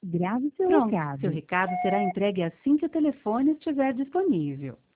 Grave seu Pronto, recado. seu recado será entregue assim que o telefone estiver disponível.